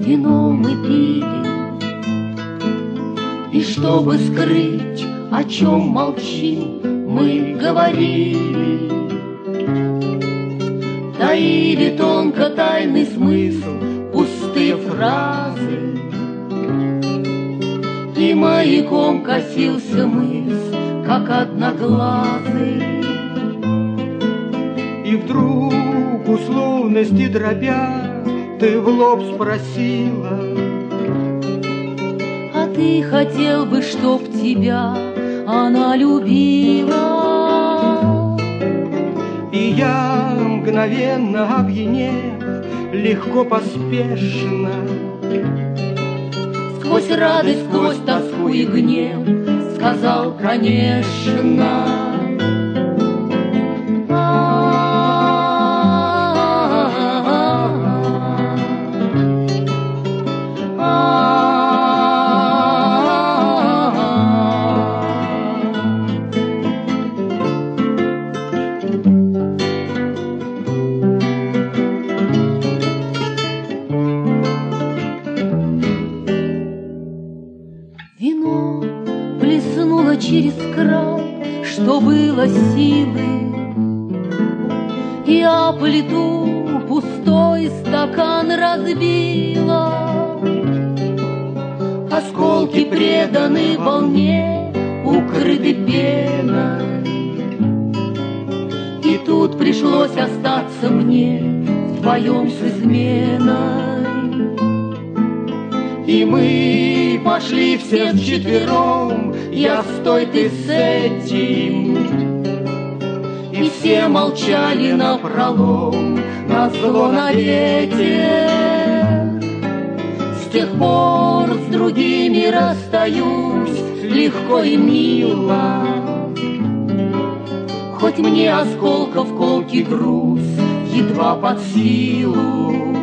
вино мы пили, и чтобы скрыть, о чем молчим, мы говорили, таили тонко тайный смысл, пустые фразы. И маяком косился мыс, как одноглазый. И вдруг, условности дробя, ты в лоб спросила: а ты хотел бы, чтоб тебя она любила? И я, мгновенно опьянев, легко, поспешно, сквозь радость, сквозь тоску и гнев, сказал: конечно. Вино плеснуло через край, что было силы. Я плиту пустой стакан разбила. Осколки преданы волне, укрыты пеной. И тут пришлось остаться мне вдвоем с изменой. И мы пошли все вчетвером, я с той, ты с этим. И все молчали напролом, назло на ветер. С тех пор с другими расстаюсь легко и мило. Хоть мне осколков колкий груз едва под силу.